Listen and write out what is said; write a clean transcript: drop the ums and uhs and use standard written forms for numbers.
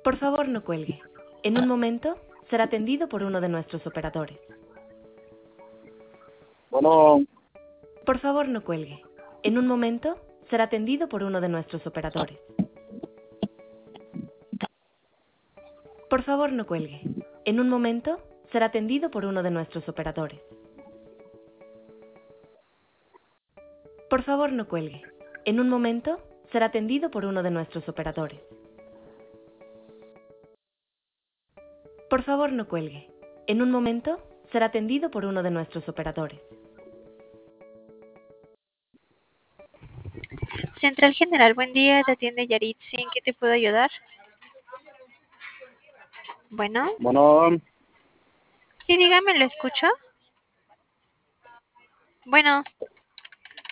Por favor, no cuelgue. En un momento será atendido por uno de nuestros operadores. Bueno, Por favor, no cuelgue. En un momento será atendido por uno de nuestros operadores. Por favor, no cuelgue. En un momento será atendido por uno de nuestros operadores. Por favor, no cuelgue. En un momento será atendido por uno de nuestros operadores. Por favor, no cuelgue. En un momento será atendido por uno de nuestros operadores. Central General, buen día, te atiende Yaritzi, ¿en qué te puedo ayudar? Bueno, sí, dígame, ¿lo escucho? Bueno,